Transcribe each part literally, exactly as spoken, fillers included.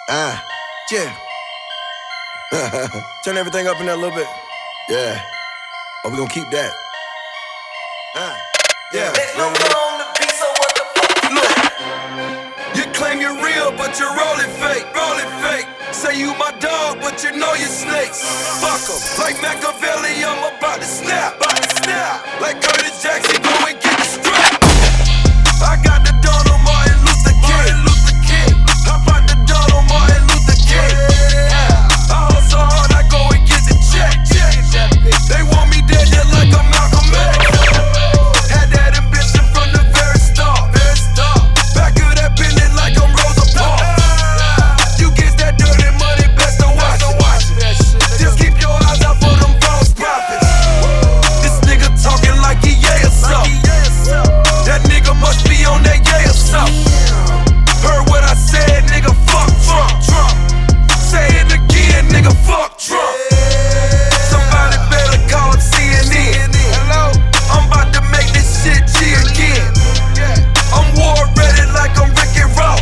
Ah, yeah. Turn everything up in there a little bit. Yeah. Oh, we gonna keep that. Ah, yeah. There's no one on the beat, so what the fuck? Look, you claim you're real, but you're rolling fake, rolling fake. Say you my dog, but you know you're snakes. Fuck 'em. Like Machiavelli, I'm about to snap, about to snap. Like Curtis Jackson, go and get the strap. I got the dawn on Martin Luther King, Luther King. How about the dawn on Martin Luther King? I hustle hard, I go and get the check, check. They want me dead just like I'm Malcolm X. Had that ambition from the very start, very start. Back of that building like I'm Rosa Parks. You get that dirty money, best to watch it. Just keep your eyes out for them false prophets. This nigga talking like he yeah or something. That nigga must be on that yeah or something. Heard what I said, nigga, fuck Trump, Trump. Say it again, nigga, fuck Trump. Somebody better call him C N N. Hello, I'm about to make this shit G again. I'm war ready like I'm Ricky Ross.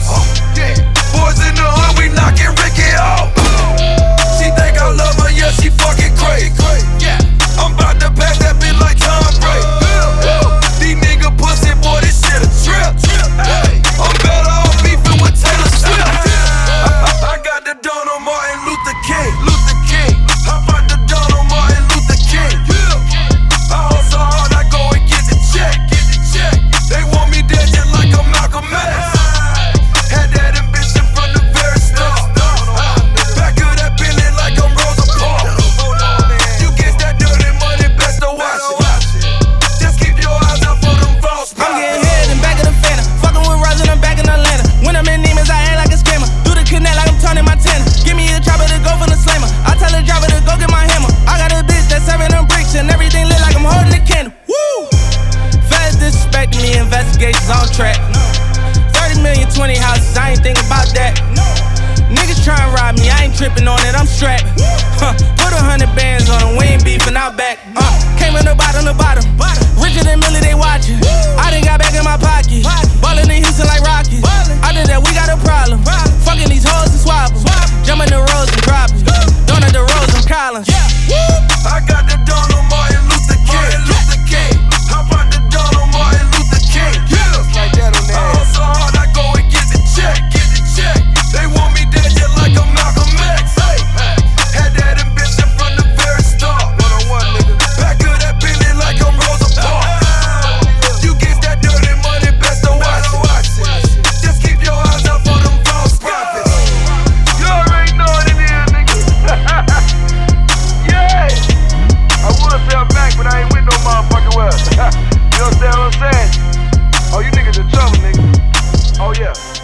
Boys in the hood, we knocking Ricky off. She think I love her, yeah, she fucking crazy. I'm about to pass that bitch like Tom Brady. These nigga pussy, boy, this shit a trip. I'm better off beefing with Taylor Swift. I, I got the dawn on Martin Luther King, Luther King. How about the dawn on Martin Luther King? I hustle hard, I go and get the check, get the check. They want me dead just like I'm Malcolm X. Had that ambition from the very start. Back of that building like I'm Rosa Parks. You get that dirty money, best to watch it. Just keep your eyes out for them false I'm getting prophets. head in back of the Phantom. Fucking with Ross and I'm back in Atlanta. When I'm in Neiman's, I act like a scammer. Do the connect like I'm turning my tenner. Give me a chopper to go from the slammer. I tell the driver to go get my hammer. I got a bitch that's serving them bricks and everything lit like I'm holding a candle. Woo! Feds disrespecting me, investigations on track. thirty million, twenty houses, I ain't thinking about that. Niggas tryna rob me, I ain't tripping on it, I'm strapped. Huh, put a hundred bands on them, we ain't beefing, out back. Uh, came in the bottom, the bottom. Richer than Millie, they watching. I done got back in my pocket. Ballin' in Houston like Rockets. Other than we got a problem. Fucking these hoes and swapping. Jumping the roads and dropping. Donut the roads and Collins. I got the dawn on Martin Luther King, Luther King. How about the dawn on Martin Luther King? Like that on that. I hustle hard, I go and get the check, get the check. They want me dead just like I'm Malcolm X. Had that ambition from the very start. Back of that building like I'm Rosa Parks. You get that dirty money, best to watch it. Just keep your eyes out for them false prophets. You already know what it is, nigga. Yeah. I would fell back, but I ain't with no motherfucking well. You understand what I'm saying? Oh, you niggas in trouble, nigga. Oh, yeah.